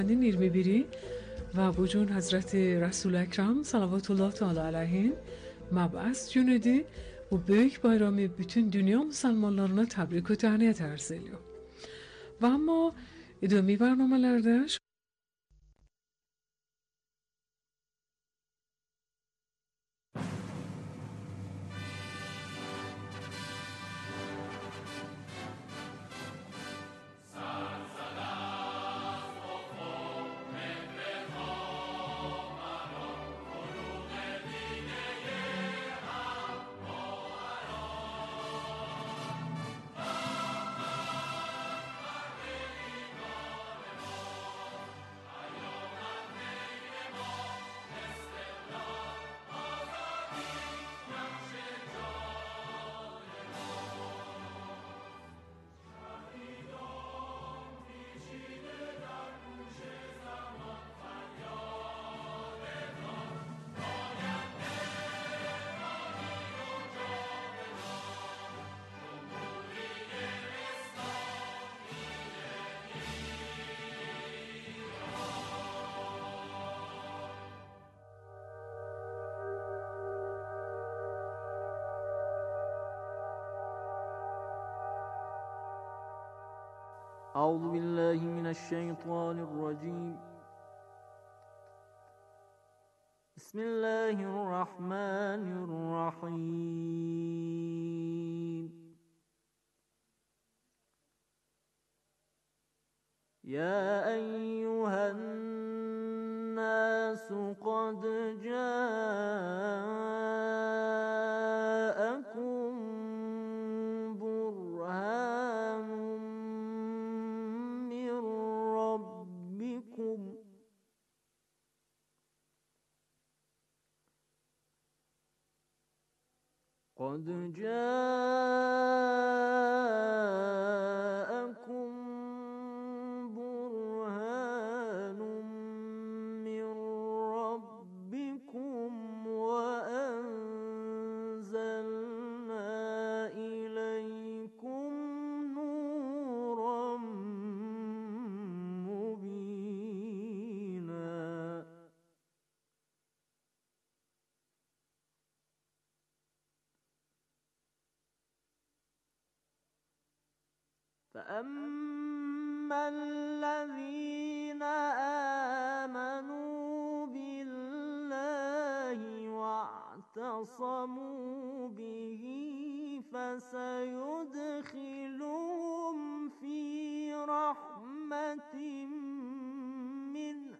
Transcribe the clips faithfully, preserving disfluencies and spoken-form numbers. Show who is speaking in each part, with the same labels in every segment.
Speaker 1: yirmi biri ve bugün Hazreti Resul Ekrem sallallahu teala aleyhin meb'as günüdür. Bu büyük bayramı bütün dünya Müslümanlarına tebrik ve tehniyet arz ediyor. Ve ama idami برنامه‌lerde
Speaker 2: أعوذ بالله من الشيطان الرجيم. بسم الله الرحمن الرحيم. يا أيها الناس قد جاءكم برهان قد جاءكم برهان من ربكم وأنزلنا إليكم نورا مبينا. فأما الذين آمنوا بالله واعتصموا به فسيدخلهم في رحمة منه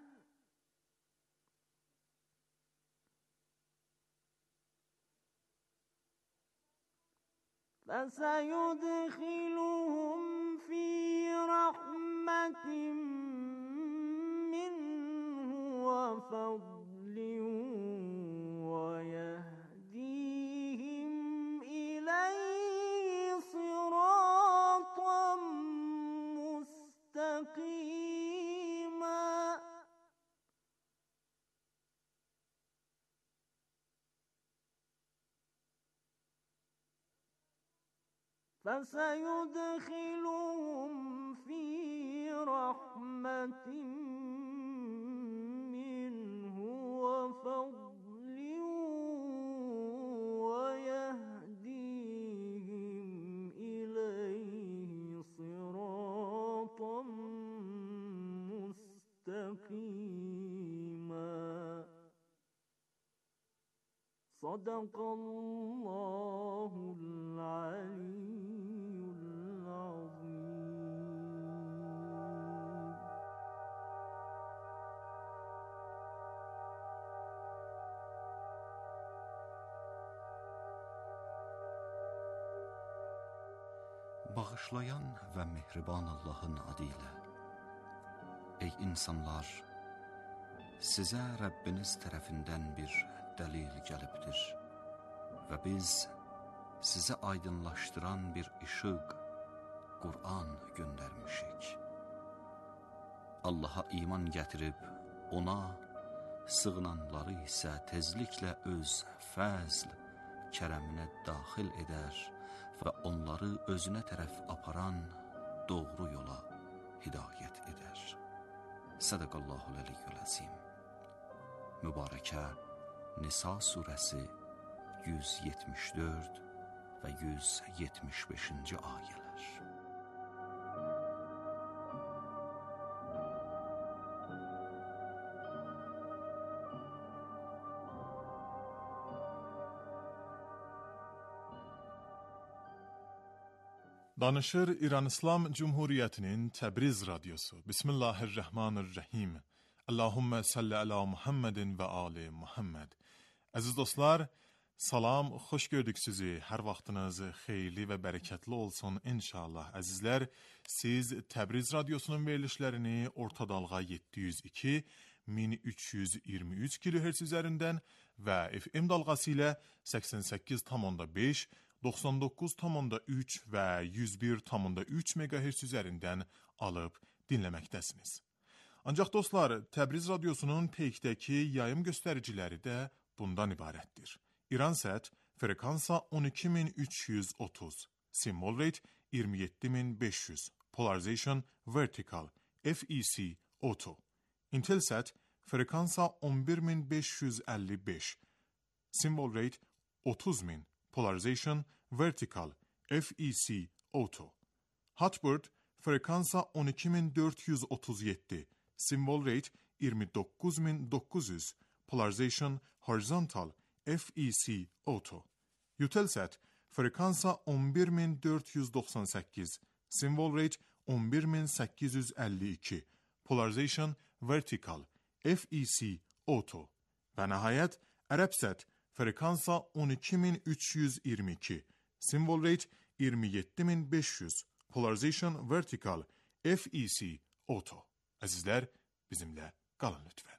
Speaker 2: فسيدخلهم في رحمة منه وفضل ويهديهم إليه صراطا مستقيما. فسيدخلهم في رحمة منه وفضل ويهديهم إليه صراطا مستقيما. صدق الله العلي العظيم.
Speaker 3: Bağışlayan və mehriban Allahın adıyla. Ey insanlar, sizə Rəbbiniz tərəfindən bir dəlil gəlibdir və biz sizə aydınlaşdıran bir işıq, Qur'an göndərmişik. Allaha iman gətirib, ona sığınanları isə tezliklə öz fəzl, kərəminə daxil edər və onları özünə tərəf aparan doğru yola hidayət edər. Sədəqallahul əliyyül əzim. Mübarəkə Nisa surəsi yüz yetmiş dörd və yüz yetmiş beşinci ayələr.
Speaker 4: Danışır İran İslam Cumhuriyyətinin Təbriz radiosu. Bismillahirrahmanirrahim. Allahümme salli ala Muhammedin və ali Muhammed. Əziz dostlar, salam, xoş gördük sizi. Hər vaxtınız xeyirli və bərəkətli olsun inşallah. Əzizlər, siz Təbriz radiosunun verilişlərini orta dalğa yeddi yüz iki min üç yüz iyirmi üç kilohertz üzərindən və F M dalğası ilə səksən səkkiz tam onda beş, doxsan doqquz tam onda üç və yüz bir tam onda üç megahertz üzərindən alıb dinləməkdəsiniz. Ancaq dostlar, Təbriz radiosunun peykdəki yayım göstəriciləri də bundan ibarətdir. İransat frekansa on iki min üç yüz otuz, symbol rate iyirmi yeddi min beş yüz, polarization vertical, F E C auto. Intelsat frekansa on bir min beş yüz əlli beş, symbol rate otuz min, polarization vertical, F E C auto. Hotbird frekansa on iki min dörd yüz otuz yeddi, symbol rate iyirmi doqquz min doqquz yüz, polarization horizontal, F E C auto. Eutelsat frekansa on bir min dörd yüz doxsan səkkiz, symbol rate on bir min səkkiz yüz əlli iki, polarization vertical, F E C auto. Və nəhayət Arabsat frekansa on iki min üç yüz iyirmi iki, symbol rate iyirmi yeddi min beş yüz, polarization vertical, F E C auto. Əzizlər, bizimlə qalın lütfən.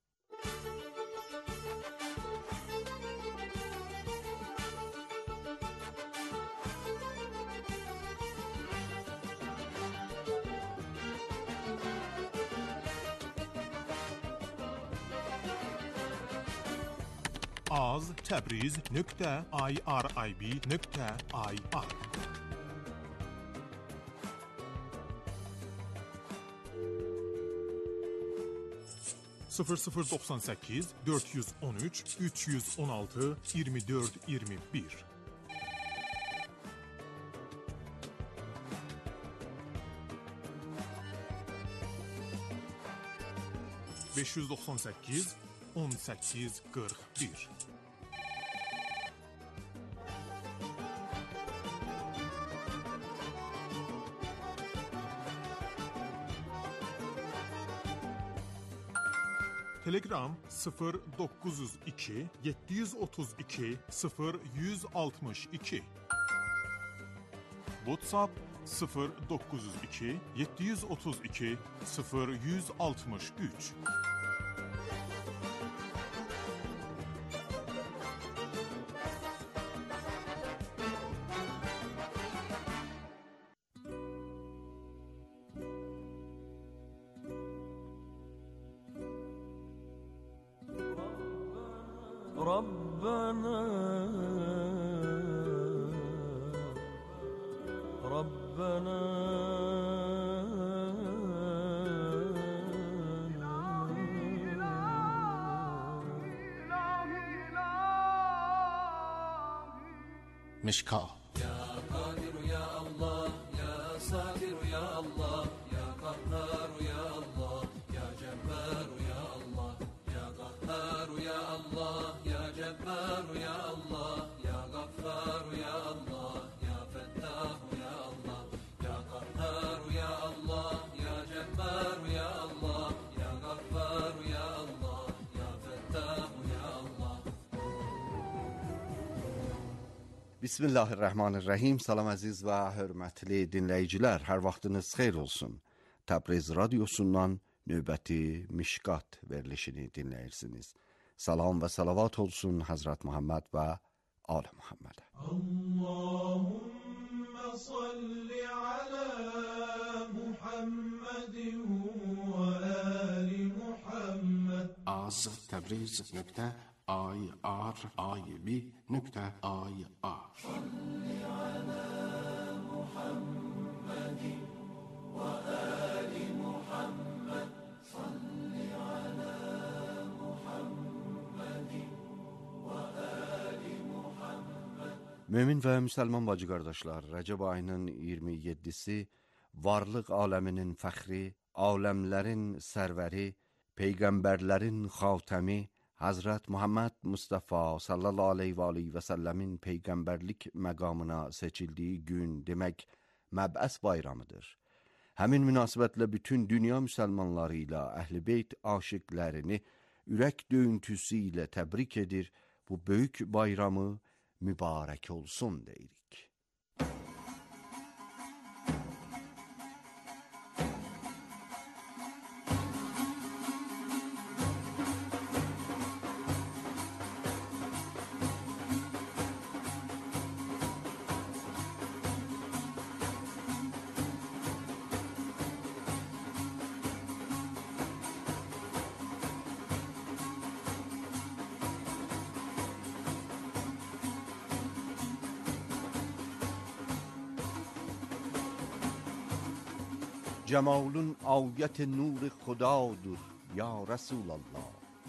Speaker 4: az təbriz nöqtə irib nöqtə ir sıfır sıfır doxsan səkkiz dörd yüz on üç üç yüz on altı iyirmi dörd iyirmi bir beş yüz doxsan səkkiz on səkkiz qırx bir Telegram sıfır doqquz yüz iki yeddi yüz otuz iki sıfır yüz altmış iki WhatsApp sıfır doqquz yüz iki yeddi yüz otuz iki sıfır yüz altmış üç
Speaker 2: ربنا ربنا
Speaker 5: مشکا
Speaker 6: يا قادر يا الله يا صابر يا الله يا قهار يا الله يا جبار يا الله يا قهار يا الله يا جبار يا الله يا غفار يا الله يا فتاح يا الله يا قهار يا الله يا جبار يا الله يا غفار يا الله يا فتاح يا الله.
Speaker 5: Bismillahirrahmanirrahim. Salam əziz və hörmətli dinləyicilər, hər vaxtınız xeyir olsun. Təbriz radiosundan növbəti Mişqat verilişini dinləyirsiniz. Salam və salavat olsun Hazrat Muhammed və Ali Muhammed.
Speaker 7: Allahümme salli ala Muhammedin və ali Muhammed.
Speaker 5: az təbriz nöqtə irib nöqtə ir
Speaker 6: صل على محمد وآل محمد صل
Speaker 5: Mömin və müsəlman bacı qardaşlar, Rəcəb ayının iyirmi yeddisi varlıq aləminin fəxri, aləmlərin sərvəri, peyğəmbərlərin xatəmi Hazret Muhammed Mustafa sallallahu aleyhi və aleyhi və səlləmin peyğəmbərlik məqamına seçildiyi gün demək Məb'əs bayramıdır. Həmin münasibətlə bütün dünya müsəlmanları ilə Əhl-i Beyt aşiqlərini ürək döyüntüsü ilə təbrik edir, bu böyük bayramı mübarək olsun deyirik. جمالون آیت نور خدادر یا رسول الله،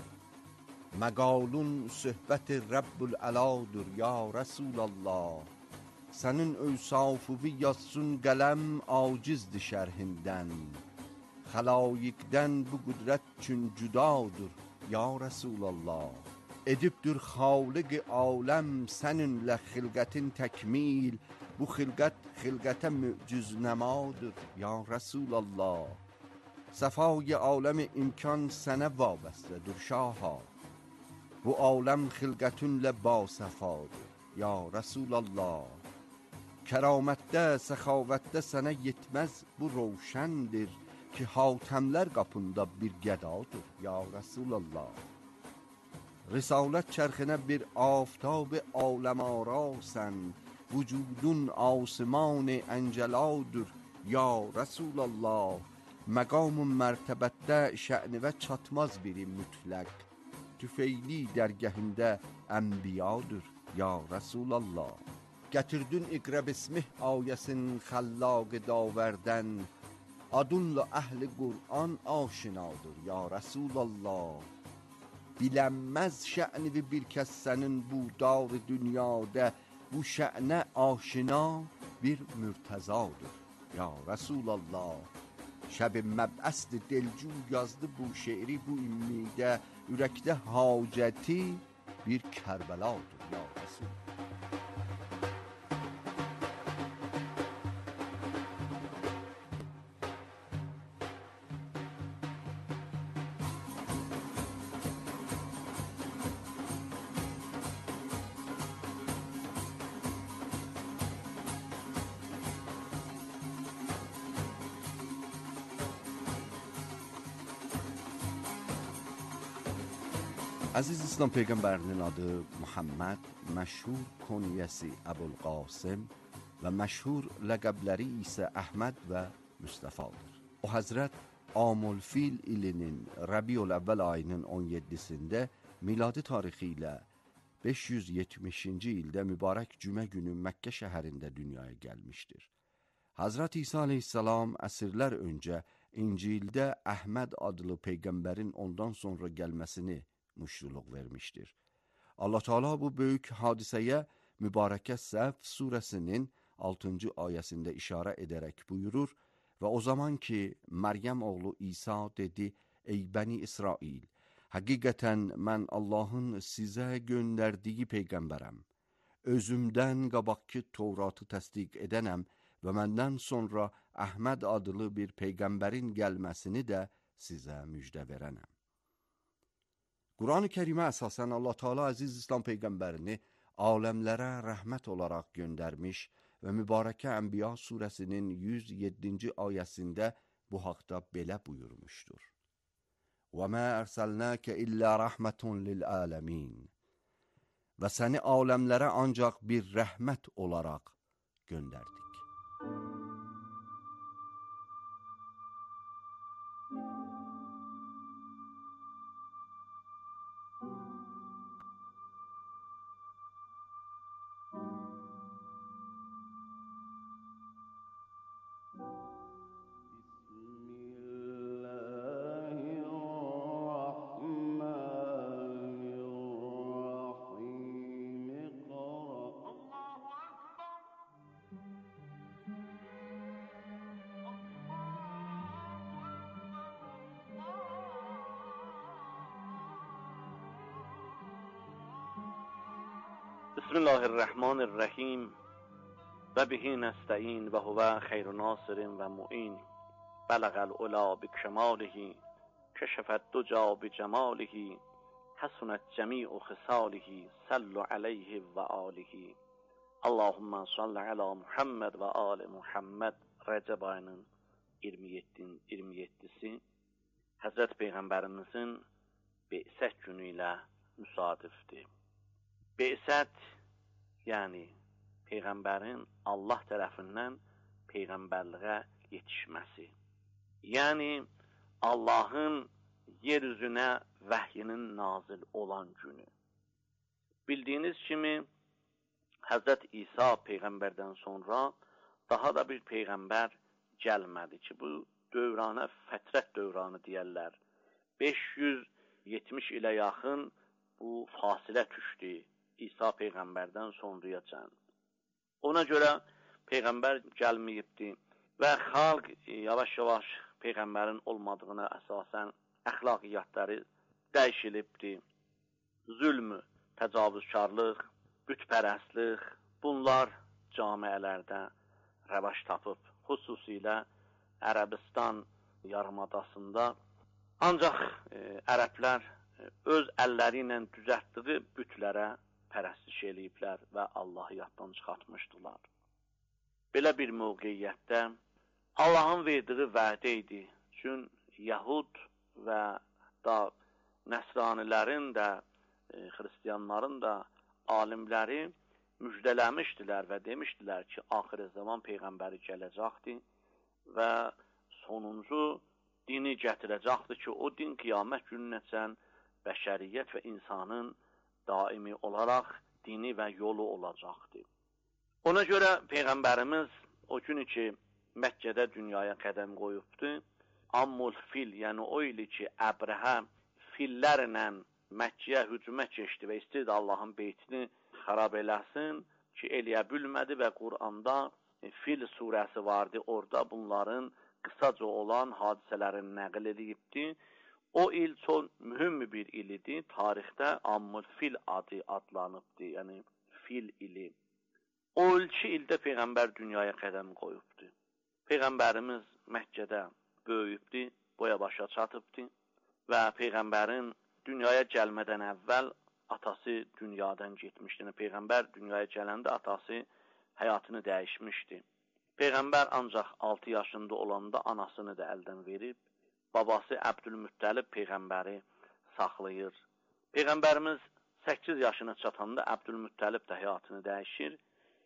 Speaker 5: مقالون صحبت رب العلادر یا رسول الله. Sənin övsafuvi yazsın qələm acizdir şərhindən, xəlayiqdən bu qüdrət üçün cüdadır ya Rasulallah. Edibdir xaliq aləm səninlə xilqətin təkmil, bu xilqət xilqətə mücüz nəmadır ya Rasulallah. Səfای aləm imkan sənə vabəstədir şaha, bu aləm xilqətinlə basəfadır ya Rasulallah. Kəramətdə, səxavətdə sənə yetməz bu roşəndir ki, hatəmlər qapında bir gədadır ya Rasulallah. Risalət çərxinə bir aftab aləm arasən, vücudun asman əncəladır ya Rasulallah. Məqam-ı mərtəbətdə şə'nivə çatmaz biri mütləq, tüfeyli dərgəhində ənbiyadır ya Rasulallah. Gətirdin iqra bismih ayəsin xəllaq davərdən, adunla əhl-i Qur'an aşinadır ya Rasulallah. Bilənməz şə'nivi bir kəs sənin bu dar dünyada, bu şə'nə aşina bir mürtəzadır ya Rasulallah. Şəb-i məb'əsdir delcu yazdı bu şeiri bu immidə, ürəkdə hacəti bir Kərbəladır ya Rasulallah. Əziz İslam Peyğəmbərinin adı Muhammed, məşhur kunyəsi Əbulqasım və məşhur ləqəbləri isə Əhməd və Mustafadır. O Həzrət Amulfil ilinin Rəbiyül Əvvəl ayının on yeddisində miladi tarixi ilə beş yüz yetmişinci ildə mübarək cümə günü Məkkə şəhərində dünyaya gəlmişdir. Həzrət İsa aleyhissalam əsrlər öncə İncildə Əhməd adlı Peyğəmbərin ondan sonra gəlməsini müşruluq vermişdir. Allah Teala bu böyük hadisəyə mübarəkə Səf surəsinin altıncı ayəsində işarə edərək buyurur və o zaman ki, Məryəm oğlu İsa dedi, ey bəni İsrail, həqiqətən mən Allahın sizə göndərdiyi Peyğəmbərəm, özümdən qabaqki Tevratı təsdiq edənəm və məndən sonra Əhməd adlı bir Peyğəmbərin gəlməsini də sizə müjdə verənəm. Quran-ı Kərimə əsasən Allah Teala əziz İslam Peyğəmbərini aləmlərə rəhmət olaraq göndərmiş və mübarəkə Ənbiya surəsinin yüz yeddinci ayəsində bu haqda belə buyurmuşdur. وَمَا أَرْسَلْنَاكَ إِلَّا رَحْمَةٌ لِلْعَالَمِينَ Və səni aləmlərə ancaq bir rəhmət olaraq göndərdik.
Speaker 8: الله بسم الله الرحمن الرحیم و به نستعین و هو خیر ناصر و معین. بلغ العلا بکماله کشف الدجی بجماله حسنت جمیع خصاله صلوا علیه و آله. اللهم صل علی Muhammed və ali Muhammed. Rəcəb ayının iyirmi yeddisi Həzrət Peyğəmbərimizin Be'sət günü ilə müsadifdir. Be'sət, yəni Peyğəmbərin Allah tərəfindən Peyğəmbərliğə yetişməsi. Yəni Allahın yeryüzünə vəhyinin nazil olan günü. Bildiyiniz kimi Həzrət İsa Peyğəmbərdən sonra daha da bir Peyğəmbər gəlmədi ki, bu dövrana fətrət dövranı deyərlər. beş yüz yetmiş ilə yaxın bu fasilə düşdü İsa Peyğəmbərdən sonrayacan. Ona görə Peyğəmbər gəlməyibdi və xalq yavaş-yavaş Peyğəmbərin olmadığına əsasən əxlaqiyyatları dəyişilibdi. Zülmü, təcavüzkarlıq, bütpərəstlik, bunlar camiələrdə rəvac tapıb, xüsusilə Ərəbistan yarımadasında. Ancaq e, ərəblər e, öz əlləri ilə düzəltdiyi bütlərə pərəstiş eləyiblər və Allahı yaddan çıxartmışdılar. Belə bir mövqeyyətdə Allahın verdiyi vədə idi. Çünki Yahud və da Nəsranilərin də, e, Xristiyanların da alimləri müjdələmişdilər və demişdilər ki, axir zaman Peyğəmbəri gələcəkdir və sonuncu dini gətirəcəkdir ki, o din qiyamət gününəcən bəşəriyyət və insanın daimi olaraq dini və yolu olacaqdır. Ona görə Peyğəmbərimiz o günü ki, Məkkədə dünyaya qədəm qoyubdu, Ammul fil, yəni o ili ki, Əbrəhə fillərlə Məkkəyə hücumə keçdi və istəyirdi Allahın beytini xarab eləsin ki, eləyə bilmədi və Quranda Fil surəsi vardı. Orada bunların qısaca olan hadisələrini nəql edibdi. O il çox mühüm bir il idi. Tarixdə Ammul fil adı adlanıbdı, yəni fil ili. O iki ildə Peyğəmbər dünyaya qədəm qoyubdu. Peyğəmbərimiz Məkkədə böyüyübdü, boya başa çatıbdı və Peyğəmbərin dünyaya gəlmədən əvvəl atası dünyadan getmişdi. Peyğəmbər dünyaya gələndə atası həyatını dəyişmişdi. Peyğəmbər ancaq altı yaşında olanda anasını da əldən verib, babası Əbdülmüttəlib Peyğəmbəri saxlayır. Peyğəmbərimiz səkkiz yaşına çatanda Əbdülmüttəlib də həyatını dəyişir.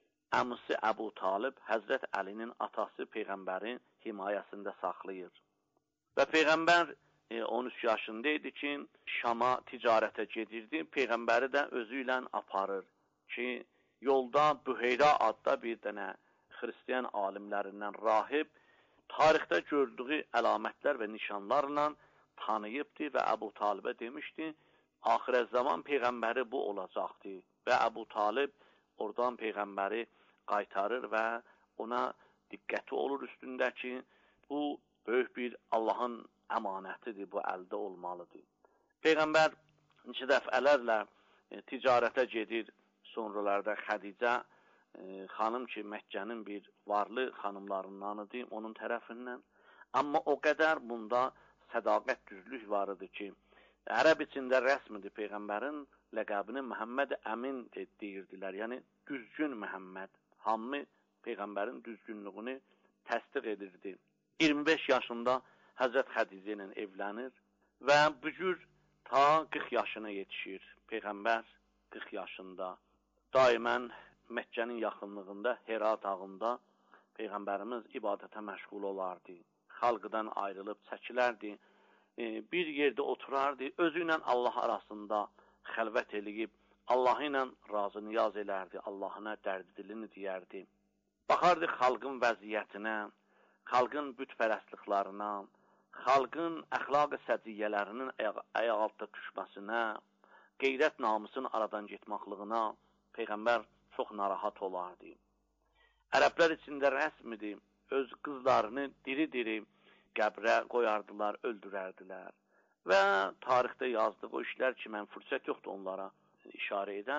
Speaker 8: Əmisi Əbu Talib, Həzrət Əlinin atası Peyğəmbərin himayəsində saxlayır. Və Peyğəmbər on üç yaşındaydı ki, Şama ticarətə gedirdi. Peyğəmbəri də özü ilə aparır ki, yolda Büheyra adda bir dənə xristiyan alimlərindən rahib tarixdə gördüyü əlamətlər və nişanlarla tanıyıbdı və Əbu Talibə demişdi, axirə zaman Peyğəmbəri bu olacaqdı. Və Əbu Talib oradan Peyğəmbəri qaytarır və ona diqqəti olur üstündə ki, bu böyük bir Allahın əmanətidir, bu əldə olmalıdır. Peyğəmbər neçə dəfələrlə e, ticarətə gedir. Sonralarda Xədicə e, xanım ki, Məkkənin bir varlı xanımlarındanıdır, onun tərəfindən. Amma o qədər bunda sədaqət, düzlük var idi ki, ərəb içində rəsmidir Peyğəmbərin ləqəbini Məhəmməd Əmin deyirdilər. Yəni, düzgün Məhəmməd. Hamı Peyğəmbərin düzgünlüğünü təsdiq edirdi. iyirmi beş yaşında Həzrət Xədicə ilə evlənir və bu cür ta qırx yaşına yetişir. Peyğəmbər qırx yaşında. Daimən Məkkənin yaxınlığında, Hera dağında Peyğəmbərimiz ibadətə məşğul olardı. Xalqdan ayrılıb çəkilərdi. Bir yerdə oturardı. Özü ilə Allah arasında xəlvət eləyib, Allah ilə razı niyaz elərdi. Allahına dərdi dilini deyərdi. Baxardı xalqın vəziyyətinə, xalqın bütpərəstliklərinə, xalqın əxlaq-ı səciyyələrinin ayaq altda düşməsinə, qeyrət namusun aradan getməklığına Peyğəmbər çox narahat olardı. Ərəblər içində rəsmidir, öz qızlarını diri-diri qəbrə qoyardılar, öldürərdilər. Və tarixdə yazdığı o işlər ki, mən fürsət yoxdur onlara işarə edəm.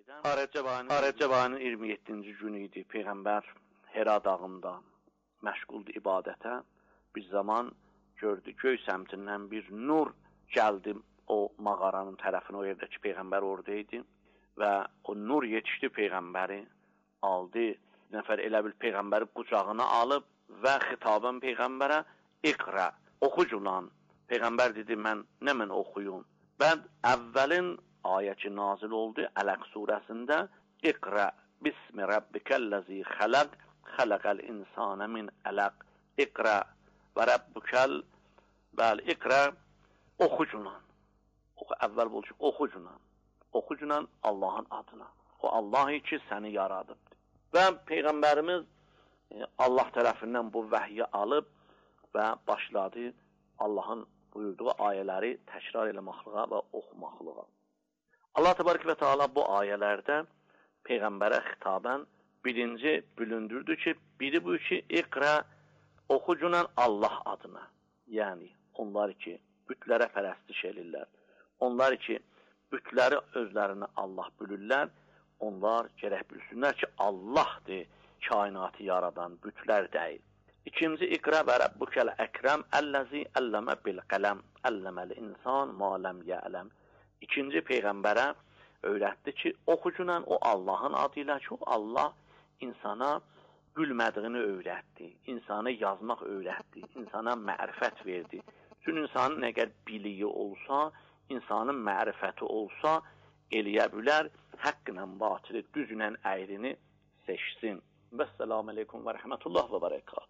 Speaker 8: Rəcəb ayının iyirmi yeddinci günü idi. Peyğəmbər Hera dağında məşğuldu ibadətə. Bir zaman gördü göy səmtindən bir nur gəldi o mağaranın tərəfinə, o yerdəki Peyğəmbər oradaydı və o nur yetişdi Peyğəmbəri, aldı. Nəfər elə bil Peyğəmbəri qucağına alıb və xitabən Peyğəmbərə iqra, oxuculan. Peyğəmbər dedi, mən nə mən oxuyum? Bəd əvvəlin ayəki nazil oldu Ələq surəsində, iqra bismi rabbikəl-ləzi xələq, xələqəl insanə min ələq, iqra və rabbukəl, bəl iqra, oxuculan. Oxu, əvvəl bu ki, oxuculan. Oxuculan Allahın adına. O Allahı ki, səni yaradıbdır. Və Peyğəmbərimiz Allah tərəfindən bu vəhyi alıb və başladı Allahın buyurduğu ayələri təkrar eləməklığa və oxumaqlığa. Allah təbarək və Teala bu ayələrdə Peyğəmbərə xitabən birinci bülündürdü ki, biri bu ki, iqra, oxucunan Allah adına. Yəni, onlar ki, bütlərə pərəstiş elirlər. Onlar ki, bütləri özlərini Allah bülürlər. Onlar gərək bilsinlər ki, Allahdır kainatı yaradan, bütlər deyil. İkinci, iqra və rəbbukəl əkrəm, əlləzi əlləmə bil qələm, əlləməl insan maləm yələm. İkinci Peyğəmbərə öyrətdi ki, oxucunan o Allahın adı ilə ki, Allah insana gülmədiyini öyrətdi, insana yazmaq öyrətdi, insana mərifət verdi. Çünki insanın əgər biliyi olsa, insanın mərifəti olsa, eləyə bilər, həqqlə batili, düzlə əyrini seçsin. Vəssalamu aleykum və rəhmətullah və bərəkat.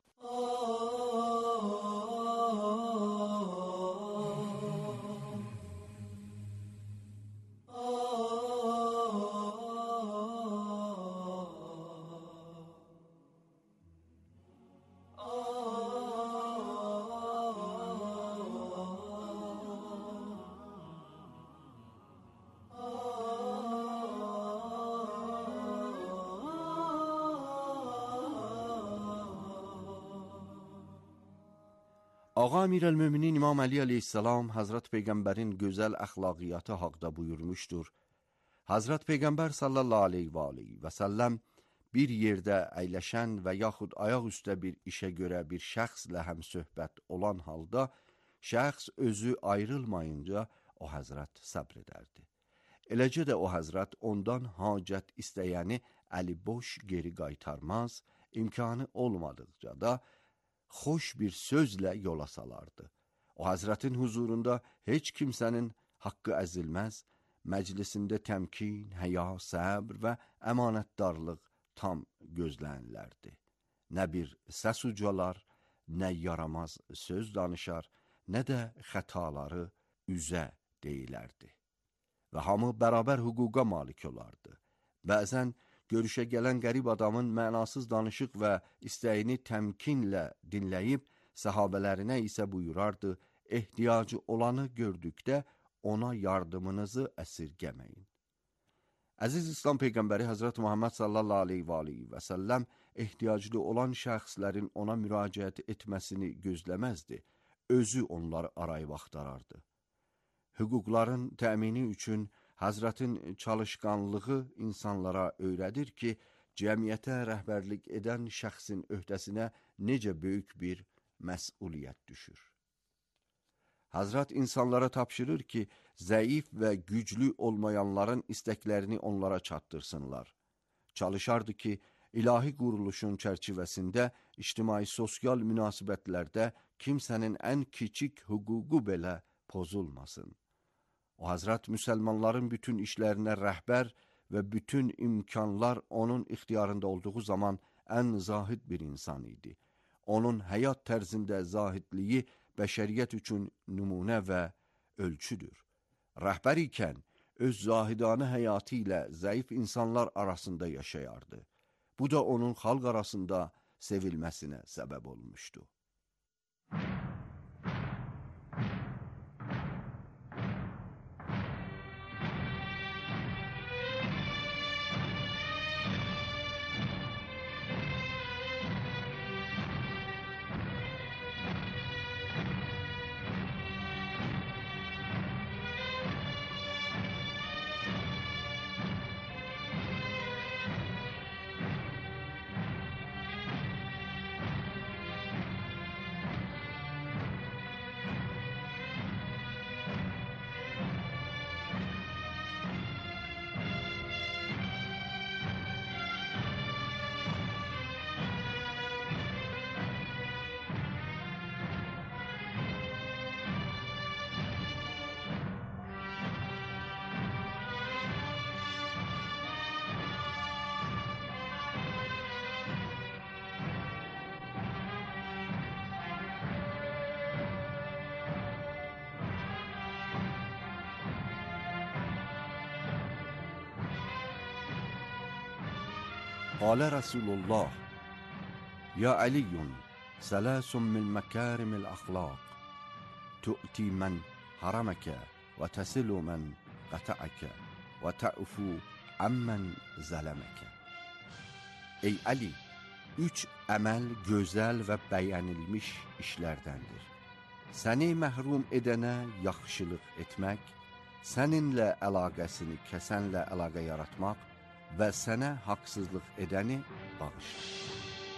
Speaker 5: Ağa Əmirəl-Möminin İmam Əli əleyhissalam Hazret Peyğəmbərin gözəl əxlaqiyyatı haqda buyurmuşdur. Hazret Peyğəmbər sallallahu aleyhi və aleyhi və səlləm bir yerdə əyləşən və yaxud ayaq üstə bir işə görə bir şəxslə həmsöhbət olan halda, şəxs özü ayrılmayınca o Hazret səbr edərdi. Eləcə də o Hazret ondan hacət istəyəni əli boş geri qaytarmaz, imkanı olmadıqca da xoş bir sözlə yola salardı. O Hazretin huzurunda heç kimsənin haqqı əzilməz, məclisində təmkin, həya, səbr və əmanətdarlıq tam gözlənilərdi. Nə bir səs ucalar, nə yaramaz söz danışar, nə də xətaları üzə deyilərdi. Və hamı bərabər hüquqa malik olardı. Bəzən görüşə gələn qərib adamın mənasız danışıq və istəyini təmkinlə dinləyib, səhabələrinə isə buyurardı, ehtiyacı olanı gördükdə ona yardımınızı əsirgəməyin. Əziz İslam Peyğəmbəri Hazret Muhammed sallallahu aleyhi və aleyhi və səlləm ehtiyaclı olan şəxslərin ona müraciət etməsini gözləməzdi, özü onları arayıb axtarardı. Hüquqların təmini üçün Hazretin çalışqanlığı insanlara öyrədir ki, cəmiyyətə rəhbərlik edən şəxsin öhdəsinə necə böyük bir məsuliyyət düşür. Hazret insanlara tapşırır ki, zəif və güclü olmayanların istəklərini onlara çatdırsınlar. Çalışardı ki, ilahi quruluşun çərçivəsində ictimai-sosial münasibətlərdə kimsənin ən kiçik hüququ belə pozulmasın. O Hazret müsəlmanların bütün işlərinə rəhbər və bütün imkanlar onun ixtiyarında olduğu zaman ən zahid bir insan idi. Onun həyat tərzində zahidliyi bəşəriyyət üçün nümunə və ölçüdür. Rəhbər ikən öz zahidanə həyatı ilə zəif insanlar arasında yaşayardı. Bu da onun xalq arasında sevilməsinə səbəb olmuşdu. قال رسول الله يا علي ثلاث من مكارم الأخلاق تؤتي من حرمك وتصل من قطعك وتعفو عمن ظلمك. Ey Ali, üç əməl gözəl və bəyənilmiş işlərdəndir. Səni məhrum edənə yaxşılıq etmək, səninlə əlaqəsini kəsənlə əlaqə yaratmaq və sənə haqsızlıq edəni bağışlamaq.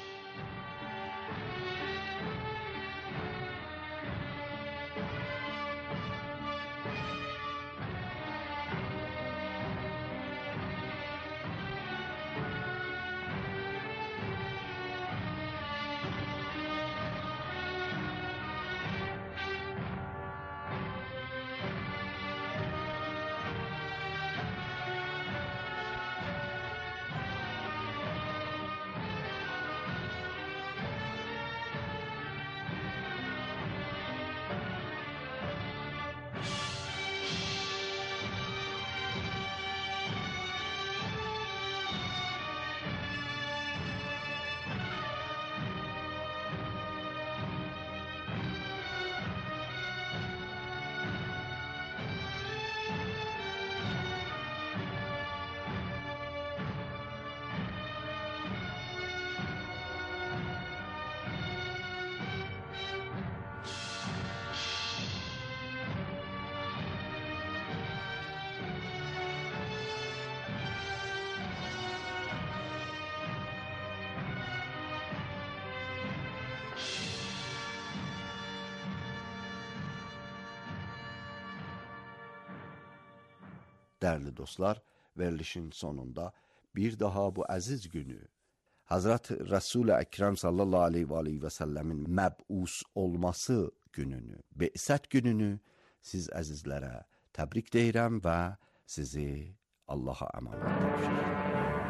Speaker 5: Değerli dostlar, verilişin sonunda bir daha bu aziz günü Hazret Resul-i Ekrem sallallahu aleyhi ve aleyhi ve sellemin meb'us olması gününü, Be'set gününü siz azizlere tebrik deyirəm və sizi Allah'a emanet ediyorum.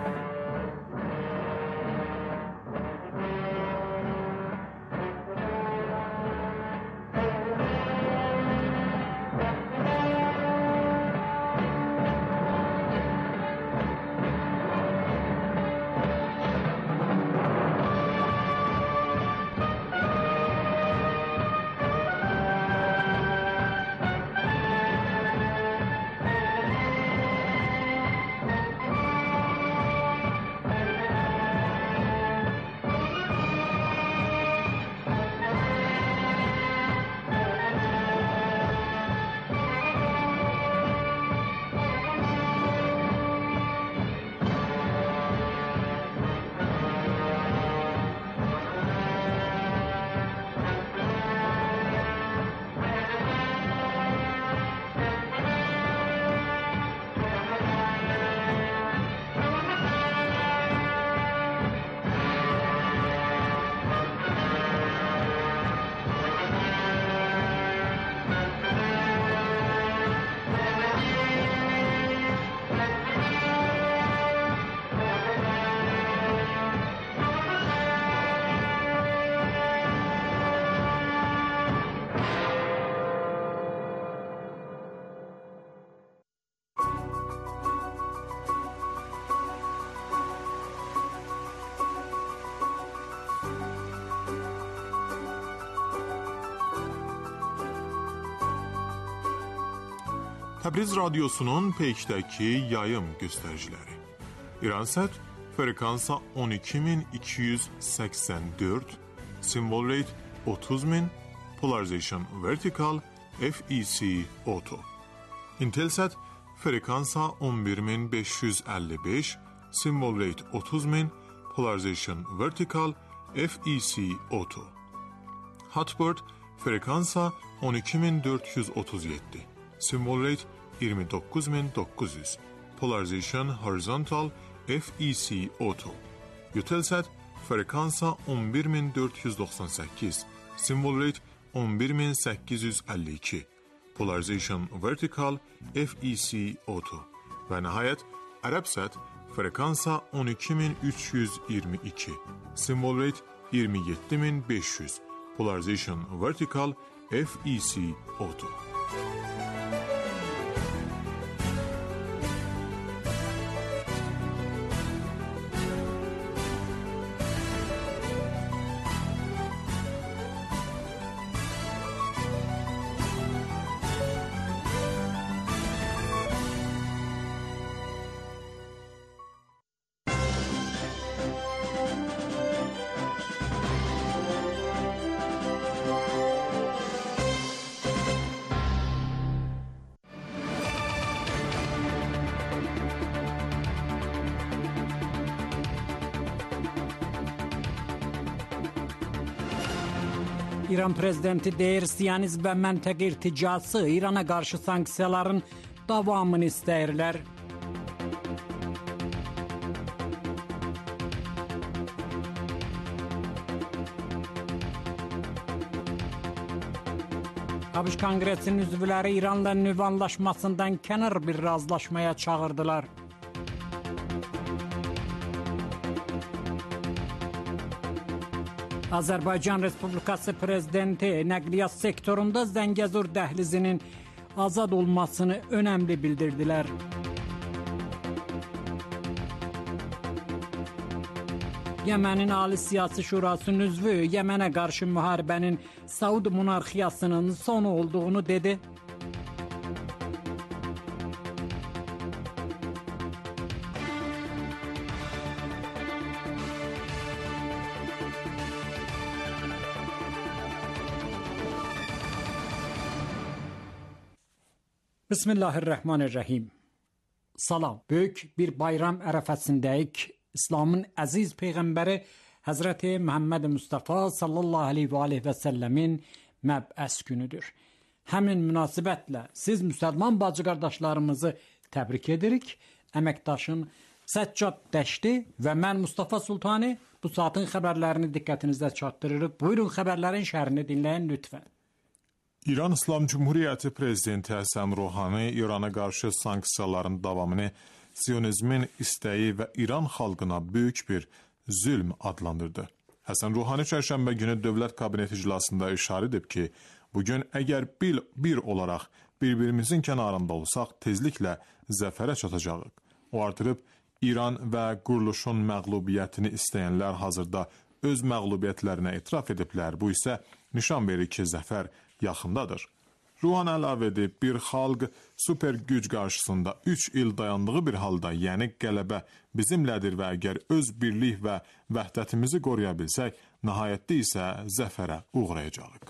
Speaker 4: Təbriz Radyosu'nun Peyk'təki yayım göstəriciləri. İransat frekansa on iki min iki yüz səksən dörd, symbol rate otuz min, polarization vertical, F E C auto. Intelsat frekansa on bir min beş yüz əlli beş, symbol rate otuz min, polarization vertical, F E C auto. Hotbird frekansa on iki min dörd yüz otuz yeddi, symbol rate iyirmi dokuz min dokuz yüz, polarization horizontal, F E C auto. Eutelsat frekansa on bir min dörd yüz doxsan səkkiz, symbol rate on bir min səkkiz yüz əlli iki, polarization vertical, F E C auto. Və nəhayət Arabsat frekansa on iki min üç yüz iyirmi iki, symbol rate iyirmi yeddi min beş yüz, polarization vertical, F E C auto.
Speaker 9: İran prezidenti deyir, Siyonizm və məntəqə irticası İrana qarşı sanksiyaların davamını istəyirlər. ABŞ Konqresinin üzvləri İranla nüvə anlaşmasından kənar bir razılaşmaya çağırdılar. Azərbaycan Respublikası Prezidenti nəqliyyat sektorunda Zəngəzur dəhlizinin azad olmasını önəmli bildirdilər. Yemenin Ali Siyasi Şurasının üzvü Yemenə qarşı müharibənin Saud monarxiyasının sonu olduğunu dedi. Bismillahirrahmanirrahim. Salam. Böyük bir bayram ərəfəsindəyik. İslamın əziz Peyğəmbəri Həzrəti Muhammed Mustafa sallallahu aleyhi və aleyhi və səlləmin məbəs günüdür. Həmin münasibətlə siz müsəlman bacı qardaşlarımızı təbrik edirik. Əməkdaşın Səccad Dəşti və mən Mustafa Sultani bu saatın xəbərlərini diqqətinizdə çatdırırıq. Buyurun xəbərlərin şərhini dinləyin lütfən.
Speaker 4: İran İslam Cumhuriyyəti Prezidenti Həsən Ruhani İrana qarşı sanksiyaların davamını Siyonizmin istəyi və İran xalqına böyük bir zülm adlandırdı. Həsən Ruhani çərşənbə günü Dövlət Kabineti iclasında işarə edib ki, bugün əgər bir, bir olaraq bir-birimizin kənarında olsaq, tezliklə zəfərə çatacağıq. O artırıb, İran və quruluşun məğlubiyyətini istəyənlər hazırda öz məğlubiyyətlərinə etiraf ediblər. Bu isə nişan verir ki, zəfər yaxındadır. Ruhan əlavə edib, bir xalq super güc qarşısında üç il dayandığı bir halda, yəni qələbə bizimlədir və əgər öz birlik və vəhdətimizi qoruya bilsək, nəhayətdə isə zəfərə uğrayacağıq.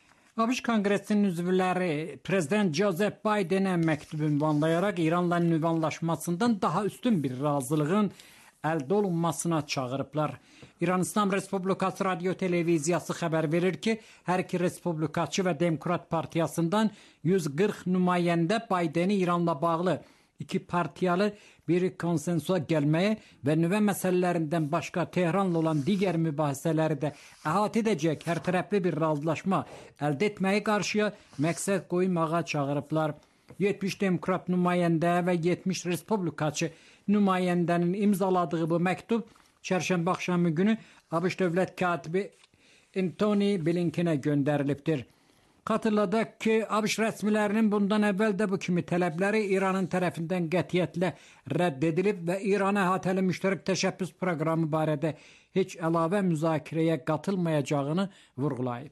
Speaker 9: ABŞ Konqresinin üzvləri Prezident Joseph Bidenə məktub ünvanlayaraq İranla nüvə anlaşmasından daha üstün bir razılığın əldə olunmasına çağırıblar. İran İslam Respublikası Radio Televiziyası xəbər verir ki, hər iki Respublikaçı və Demokrat Partiyasından yüz qırx nümayəndə Bideni İranla bağlı iki partiyalı bir konsensusa gəlməyə və nüvə məsələlərindən başqa Tehranla olan digər mübahisələri də əhatə edəcək hər tərəfli bir razılaşma əldə etməyə qarşıya məqsəd qoymağa çağırıblar. yetmiş Demokrat nümayəndə və yetmiş Respublikaçı nümayəndənin imzaladığı bu məktub çərşənbə axşamı günü ABŞ Dövlət Katibi Antony Blinkenə göndərilibdir. Xatırladaq ki, ABŞ rəsmilərinin bundan əvvəl də bu kimi tələbləri İranın tərəfindən qətiyyətlə rədd edilib və İran əhatəli müştərək təşəbbüs proqramı barədə heç əlavə müzakirəyə qatılmayacağını vurğulayıb.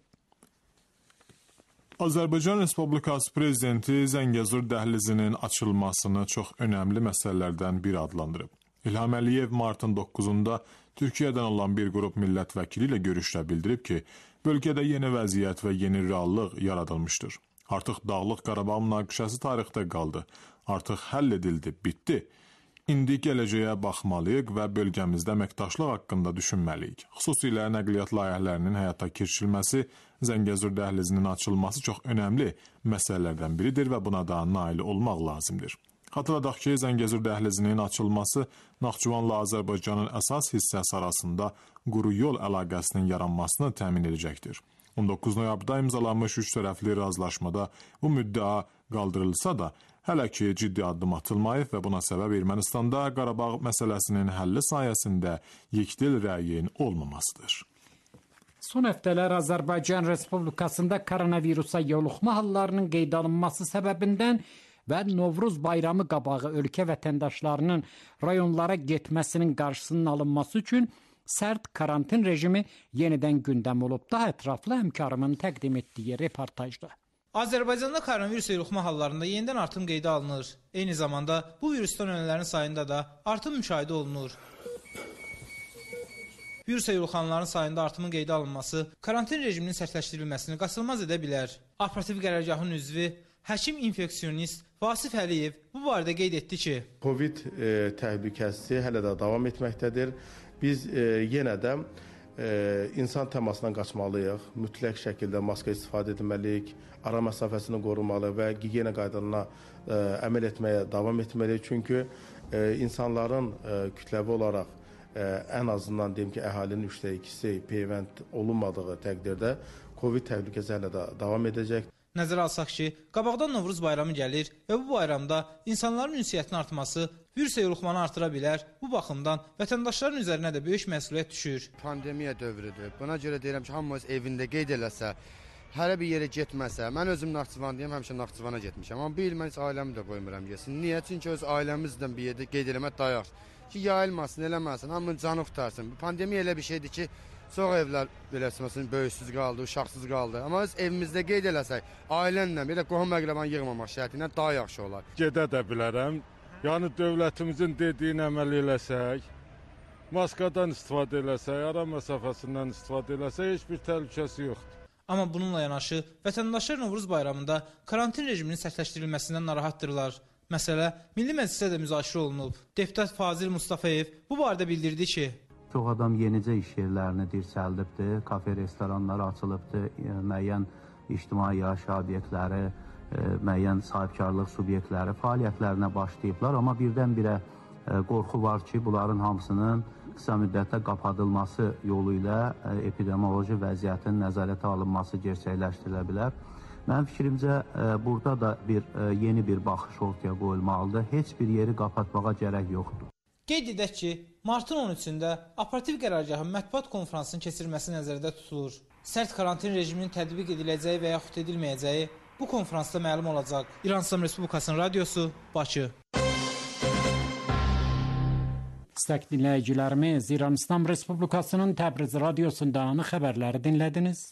Speaker 4: Azərbaycan Respublikası Prezidenti Zəngəzur dəhlizinin açılmasını çox önəmli məsələlərdən biri adlandırıb. İlham Əliyev martın doqquzunda Türkiyədən olan bir qrup millət vəkili ilə görüşdə bildirib ki, bölgədə yeni vəziyyət və yeni reallıq yaradılmışdır. Artıq Dağlıq Qarabağ münaqişəsi tarixdə qaldı. Artıq həll edildi, bitdi. İndi gələcəyə baxmalıyıq və bölgəmizdə əməkdaşlıq haqqında düşünməliyik. Xüsusilə nəqliyyat layihələrinin həyata keçirilməsi, Zəngəzur dəhlizinin açılması çox önəmli məsələlərdən biridir və buna da nail olmaq lazımdır. Xatırladaq ki, Zəngəzur dəhlizinin açılması Naxçıvanla Azərbaycanın əsas hissəsi arasında quru yol əlaqəsinin yaranmasını təmin edəcəkdir. on doqquz noyabrda imzalanmış üç tərəfli razılaşmada bu müddəa qaldırılsa da, hələ ki ciddi addım atılmayıb və buna səbəb Ermənistanda Qarabağ məsələsinin həlli sayəsində yekdil rəyin olmamasıdır.
Speaker 9: Son həftələr Azərbaycan Respublikasında koronavirusa yoluxma hallarının qeydə alınması səbəbindən və Novruz bayramı qabağı ölkə vətəndaşlarının rayonlara getməsinin qarşısının alınması üçün sərt karantin rejimi yenidən gündəm olub. Daha ətraflı həmkarımın təqdim etdiyi reportajda.
Speaker 10: Azərbaycanda koronavirus yoluxma hallarında yenidən artım qeydə alınır. Eyni zamanda bu virusdan ölənlərin sayında da artım müşahidə olunur. Virusa yoluxanların sayında artımın qeydə alınması karantin rejiminin sərtləşdirilməsini qaçılmaz edə bilər. Operativ qərargahın üzvü həkim infeksionist Vasif Əliyev bu barədə qeyd etdi ki,
Speaker 11: Covid e, təhlükəsi hələ də davam etməkdədir. Biz e, yenə də e, insan təmasından qaçmalıyıq. Mütləq şəkildə maska istifadə etməliyik, ara məsafəsini qorumalı və gigiyena qaydalarına e, əməl etməyə davam etməliyik. Çünki e, insanların e, kütləvi olaraq e, ən azından deyim ki, əhalinin üçdə ikisi peyvənd olunmadığı təqdirdə Covid təhlükəsi hələ də davam edəcək.
Speaker 10: Nəzərə alsaq ki, qabaqdan Novruz bayramı gəlir və bu bayramda insanların ünsiyyətinin artması virüsə yoluxmanı artıra bilər. Bu baxımdan vətəndaşların üzərinə də böyük məsuliyyət düşür.
Speaker 12: Pandemiya dövrüdür. Buna görə deyirəm ki, hamımız evində qeyd eləsə, hərə bir yerə getməsə, mən özüm Naxçıvandayım, həmişə Naxçıvana getmişəm. Amma bu il mən heç ailəmi də qoymuram yesin. Niyə? Çünki öz ailəmizdən bir yerdə qeyd eləmək dayaq. Ki, yayılmasın, eləməsin, hamının canı qutarsın. Bu pandemiya elə bir şeydir ki, çox evlər beləsin, böyüksüz qaldı, uşaqsız qaldı. Amma biz evimizdə qeyd eləsək, ailənlə, bir də qohum əqrəban yığmamaq şərtindən daha yaxşı olar.
Speaker 13: Gedə də bilərəm. Yəni dövlətimizin dediyini əməl eləsək, maskadan istifadə eləsək, ara məsafəsindən istifadə eləsək, heç bir təhlükəsi yoxdur.
Speaker 10: Amma bununla yanaşı, vətəndaşlar Novruz bayramında karantin rejiminin sərtləşdirilməsindən narahatdırlar. Məsələ Milli Məclisdə də müzakirə olunub. Deputat Fazil Mustafayev bu barədə bildirdi ki,
Speaker 14: çox adam yenicə iş yerlərini dirçəldibdir, kafe, restoranlar açılıbdır, müəyyən ictimai yaşayış obyektləri, müəyyən sahibkarlıq subyektləri fəaliyyətlərinə başlayıblar. Amma birdən-birə qorxu var ki, bunların hamısının qısa müddətdə qapadılması yolu ilə epidemioloji vəziyyətin nəzarətə alınması gerçəkləşdirilə bilər. Mənim fikrimcə, burada da bir yeni bir baxış ortaya qoyulmalıdır. Heç bir yeri qapatmağa gərək yoxdur.
Speaker 10: Qeyd edək ki, martın on üçündə operativ qərargahın mətbuat konfransının keçirilməsi nəzərdə tutulur. Sərt karantin rejiminin tətbiq ediləcəyi və yaxud edilməyəcəyi bu konfransda məlum olacaq. İran İslam Respublikasının radiosu, Bakı.
Speaker 9: İstək dinləyicilərimiz, İran İslam Respublikasının Təbriz radiosundan xəbərləri dinlədiniz.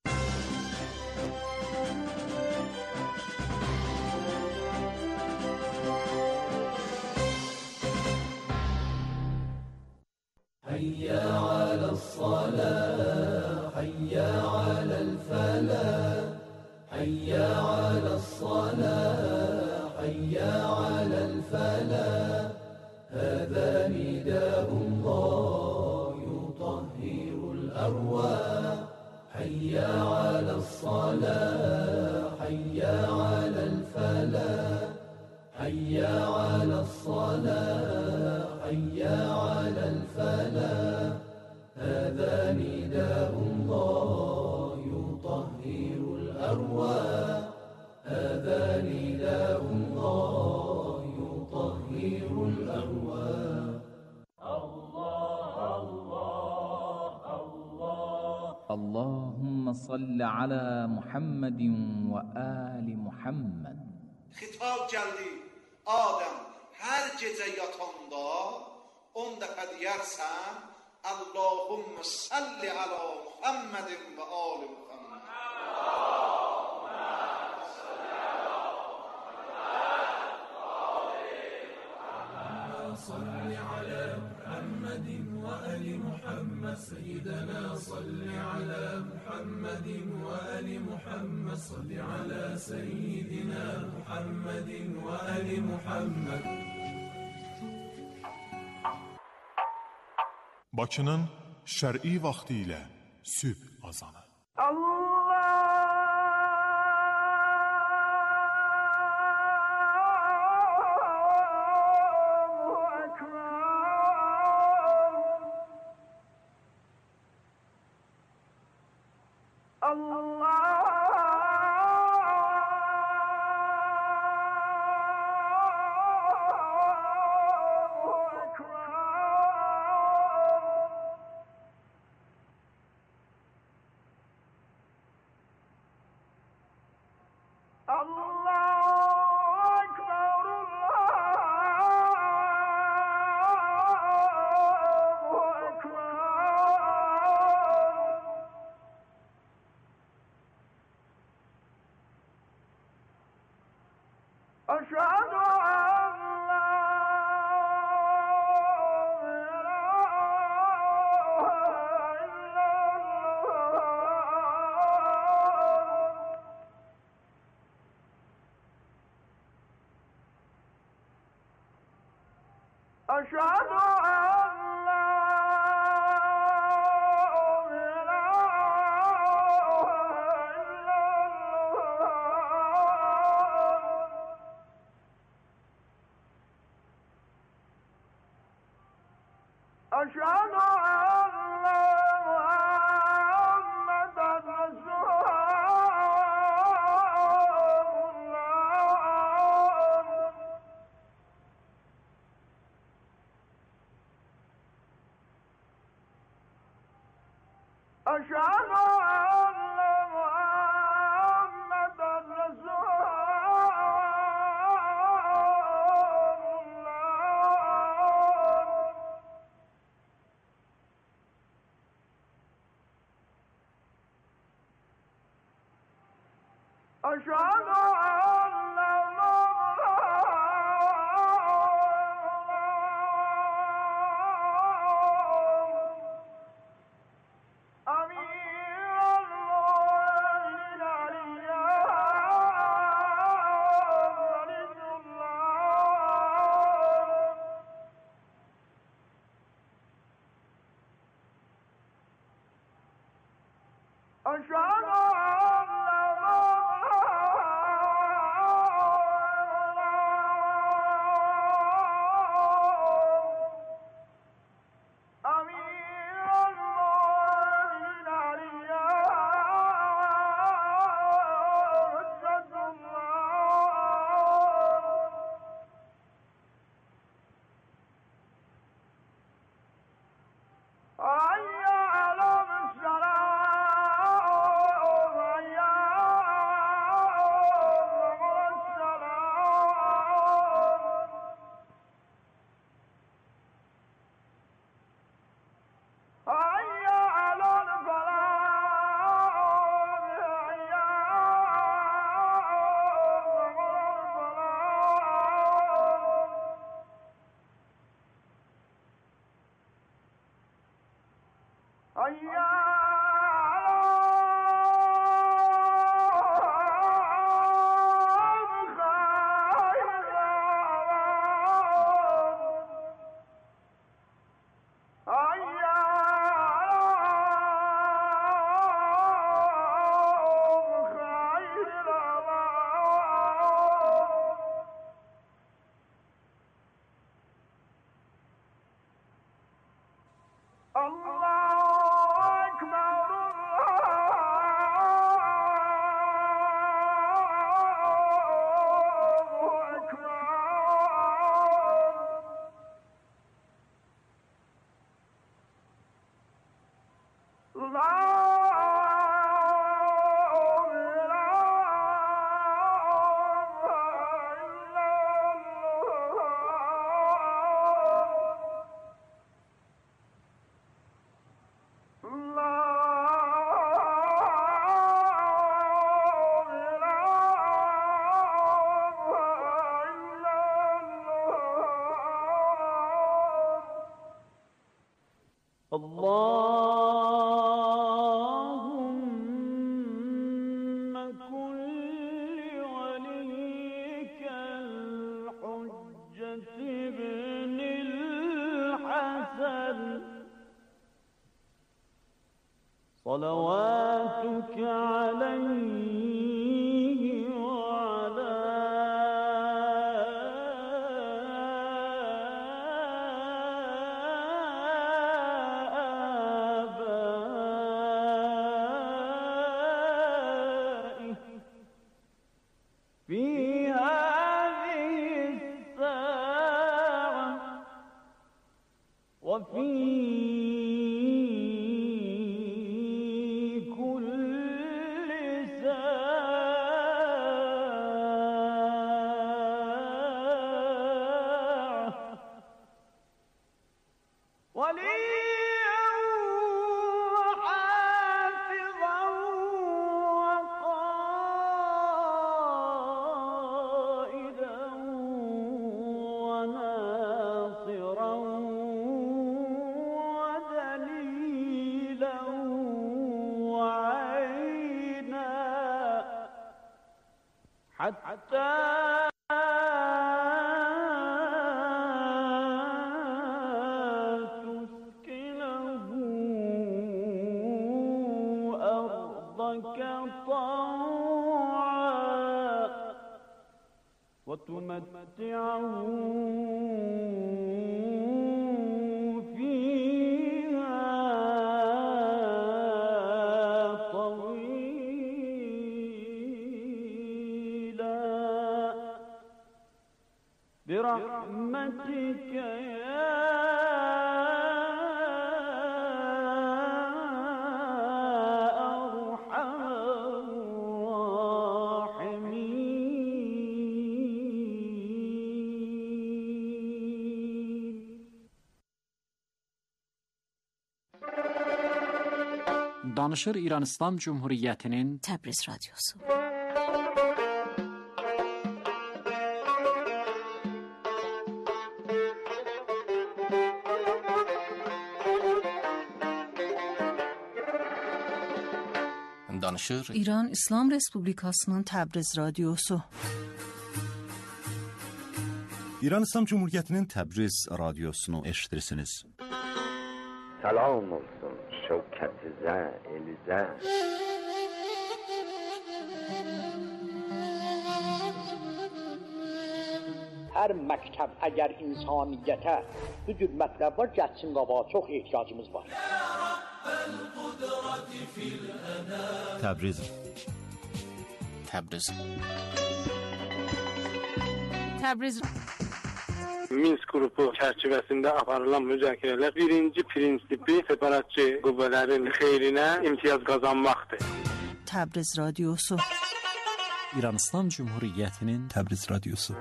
Speaker 6: حي على الصلاة حي على الفلاح حي على الصلاة حي على الفلاح هذا نداء الله يطهر الأرواح حي على الصلاة حي على الفلاح حي على الصلاة حي على الفلاح هذا نداء الله يطهر الأرواح هذا نداء الله يطهر الأرواح الله الله الله
Speaker 15: اللهم صل على محمد وآل محمد.
Speaker 16: Xitab gəldi, Adəm, hər gecə yatanda on dəfə deyərsən, Allahümme salli ala Muhammedin və ali Muhammed. Allahümme salli ala Muhammed. Salli ala Muhammedin və ali Muhammed. Seyyidina salli ala Muhammedin və ali Muhammed. Salli ala Seyyidina Muhammedin və ali Muhammed.
Speaker 4: Bakının şər'i vaxtı ilə sübh azanı.
Speaker 6: أشهد أن لا
Speaker 17: اللهم كن لوليك الحجة ابن الحسن صلواتك عليه وعلى آبائه في هذه الساعة وفي حتى تسكنه أرضك طوعا وتمتعه فيها برحمتك يا
Speaker 9: Danışır İran İslam Cumhuriyeti'nin
Speaker 18: Təbriz Radyosu.
Speaker 3: Danışır
Speaker 18: İran İslam Respublikasının Təbriz Radyosu.
Speaker 19: İran İslam Cumhuriyeti'nin Təbriz Radyosunu eşitirsiniz.
Speaker 20: Salam olsun şevketize, elize.
Speaker 21: Her məktəb əgər insaniyyətə bu cür mətləblər gəlsin qaba, çox ehtiyacımız var.
Speaker 19: Təbriz
Speaker 3: Təbriz
Speaker 18: Təbriz
Speaker 22: Minsk qrupu çərçivəsində aparılan müzakirələr birinci prinsipi separatçı qüvvələrin xeyrinə imtiyaz qazanmaqdır.
Speaker 18: Təbriz Radyosu.
Speaker 9: İran İslam Cumhuriyeti'nin
Speaker 19: Təbriz Radyosu.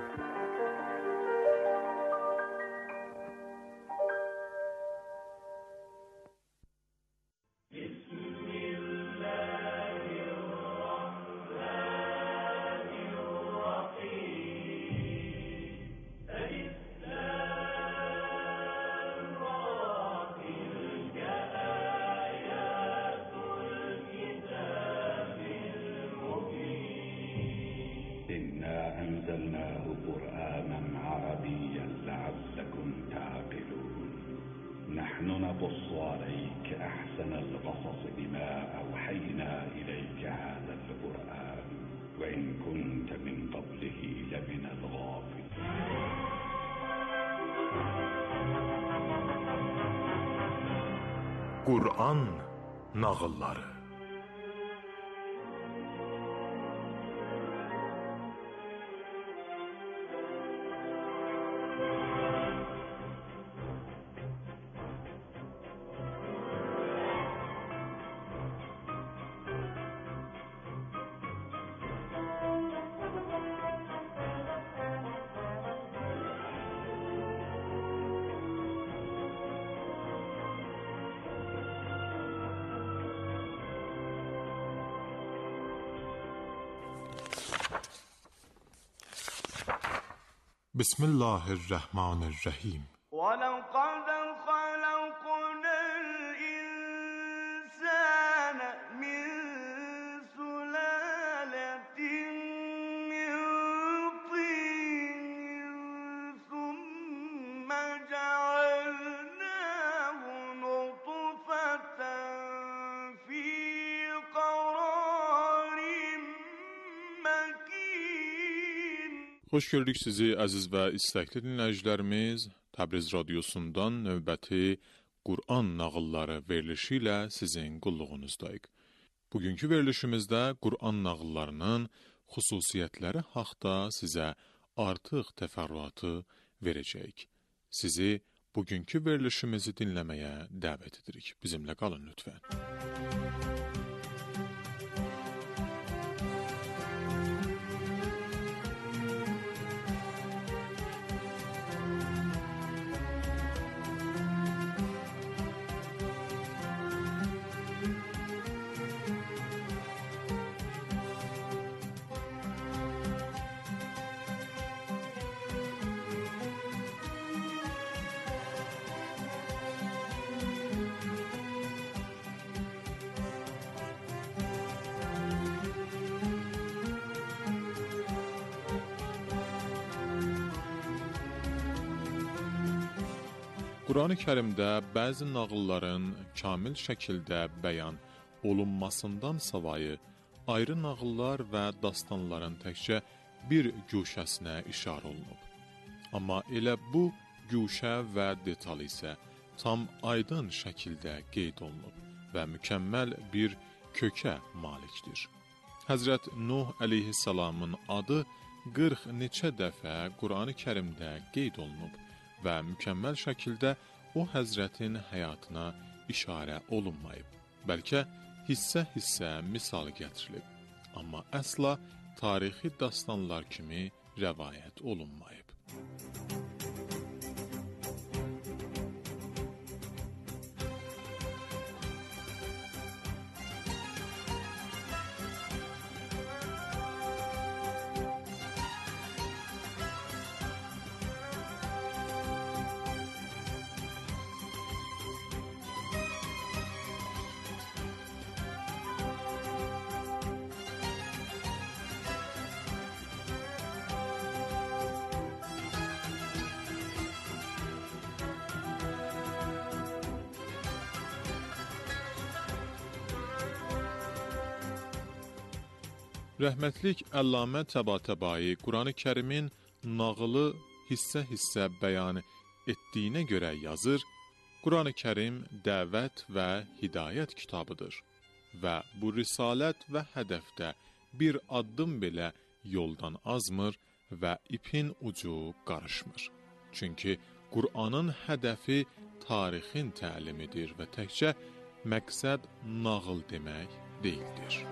Speaker 4: Qur'an nağılları. بسم الله الرحمن الرحیم.
Speaker 17: ولقد خلقنا الإنسان من سلالة من طين ثم جعلناه نطفة في قرار مكين.
Speaker 4: Xoş gördük sizi əziz və istəkli dinləyicilərimiz. Təbriz Radyosundan növbəti Qur'an nağılları verilişi ilə sizin qulluğunuzdayıq. Bugünkü verilişimizdə Qur'an nağıllarının xüsusiyyətləri haqda sizə artıq təfərrüatı verəcəyik. Sizi bugünkü verilişimizi dinləməyə dəvət edirik. Bizimlə qalın lütfən. Qur'an-ı Kərimdə bəzi nağılların kamil şəkildə bəyan olunmasından savayı ayrı nağıllar və dastanların təkcə bir güşəsinə işarə olunub. Amma elə bu güşə və detal isə tam aydın şəkildə qeyd olunub və mükəmməl bir kökə malikdir. Həzrət Nuh əleyhissalamın adı qırx neçə dəfə Qurani Kərimdə qeyd olunub və mükəmməl şəkildə o həzrətin həyatına işarə olunmayıb. Bəlkə hissə-hissə misal gətirilib, amma əsla tarixi dastanlar kimi rəvayət olunmayıb. Rəhmətlik Əllamə Təbatəbai Qurani Kərimin nağılı hissə-hissə bəyan etdiyinə görə yazır, Qurani Kərim dəvət və hidayət kitabıdır və bu risalət və hədəfdə bir addım belə yoldan azmır və ipin ucu qarışmır. Çünki Qur'anın hədəfi tarixin təlimidir və təkcə məqsəd nağıl demək deyildir.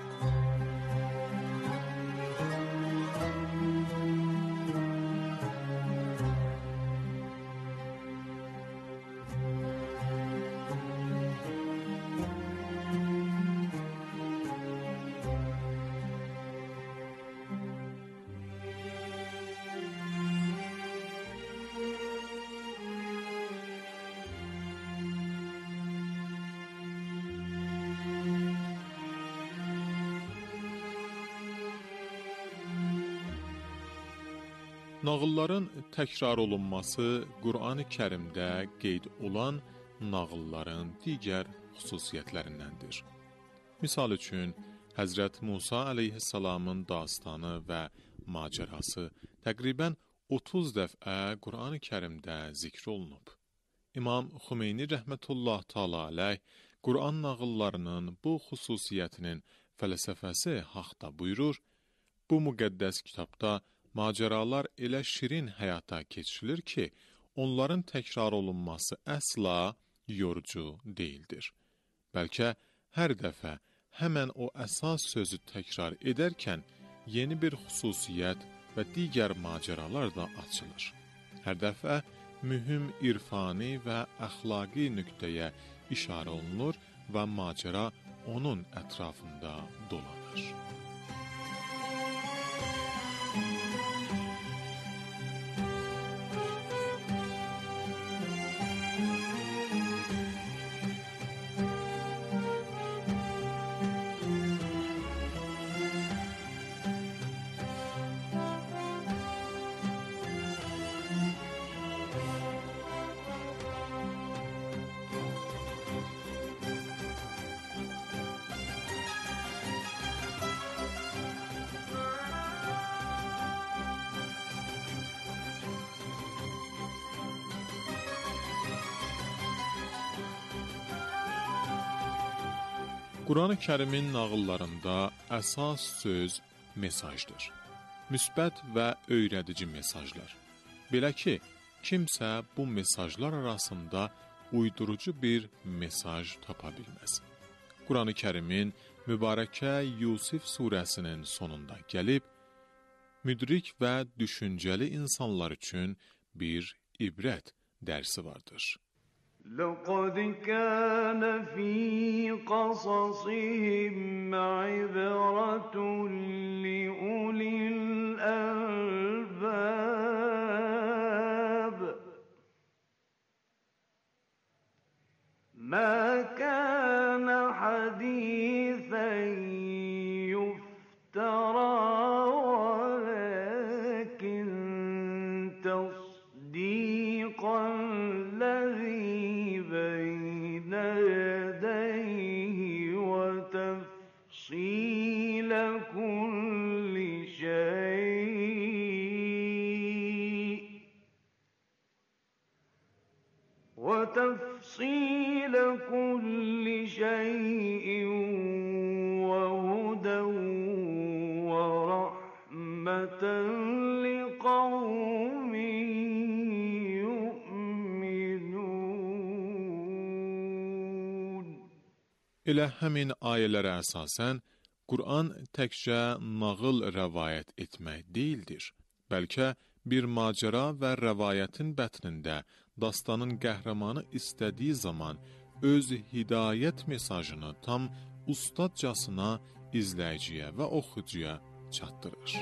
Speaker 4: Nağılların təkrar olunması Qur'an-ı Kərimdə qeyd olan nağılların digər xüsusiyyətlərindəndir. Misal üçün, Həzrət Musa əleyhissalamın dastanı və macərası təqribən otuz dəfə Qur'an-ı Kərimdə zikr olunub. İmam Xümeyni rəhmətullah təala əleyh Qur'an nağıllarının bu xüsusiyyətinin fəlsəfəsi haqda buyurur, bu müqəddəs kitabda macəralar elə şirin həyata keçirilir ki, onların təkrar olunması əsla yorucu deyildir. Bəlkə hər dəfə həmən o əsas sözü təkrar edərkən yeni bir xüsusiyyət və digər macəralar da açılır. Hər dəfə mühüm irfani və əxlaqi nöqtəyə işarə olunur və macəra onun ətrafında dolanır. Qur'an-ı Kərimin nağıllarında əsas söz mesajdır. Müsbət və öyrədici mesajlar. Belə ki, kimsə bu mesajlar arasında uydurucu bir mesaj tapa bilməz. Qur'an-ı Kərimin mübarəkə Yusif surəsinin sonunda gəlib, müdrik və düşüncəli insanlar üçün bir ibrət dərsi vardır.
Speaker 17: لقد كان في قصصهم عبرة لأولي الألباب ما كان حديثا يفترى ولكن تصديق الذي بين يديه وتفصيل كل شيء وتفصيل كل شيء وهدى ورحمة
Speaker 4: Elə həmin ayələrə əsasən, Qur'an təkcə nağıl rəvayət etmək deyildir. Bəlkə bir macəra və rəvayətin bətnində dastanın qəhrəmanı istədiyi zaman öz hidayət mesajını tam ustadcasına izləyiciyə və oxucuya çatdırır.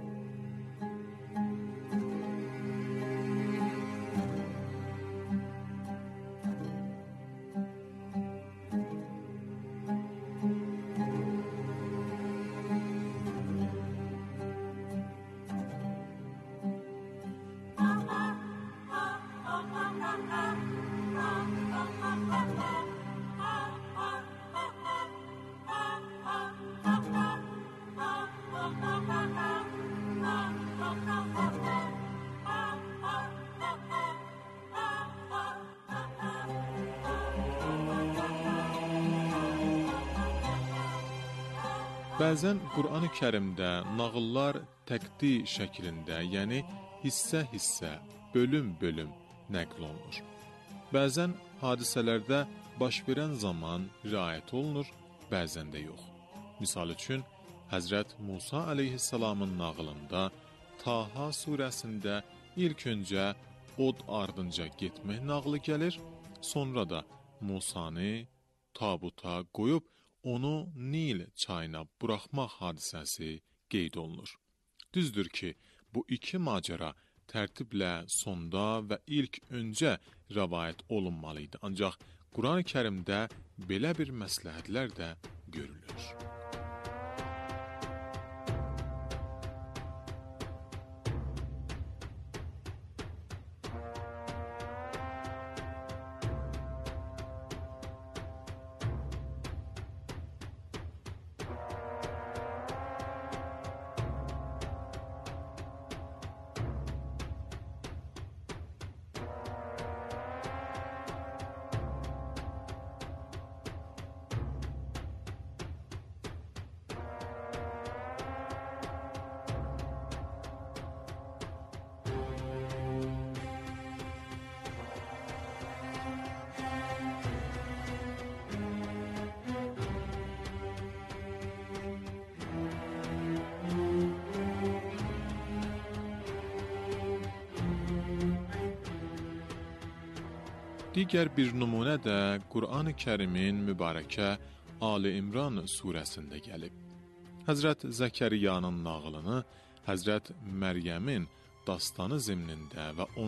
Speaker 4: Bəzən Qur'an-ı Kərimdə nağıllar təqdi şəklində, yəni hissə-hissə, bölüm-bölüm nəql olunur. Bəzən hadisələrdə baş verən zaman riayət olunur, bəzən də yox. Misal üçün, Həzrət Musa əleyhissalamın nağılında Taha surəsində ilk öncə od ardınca getmək nağlı gəlir, sonra da Musanı tabuta qoyub onu Nil çayına buraxmaq hadisəsi qeyd olunur. Düzdür ki, bu iki macəra tərtiblə sonda və ilk öncə rəvayət olunmalıydı. Ancaq Quran-ı Kərimdə belə bir məsləhətlər də görülür. Digər bir nümunə də Qur'an-ı Kərimin mübarəkə Ali İmran surəsində gəlib. Həzrət Zəkəriyanın nağılını Həzrət Məryəmin dastanı zimnində və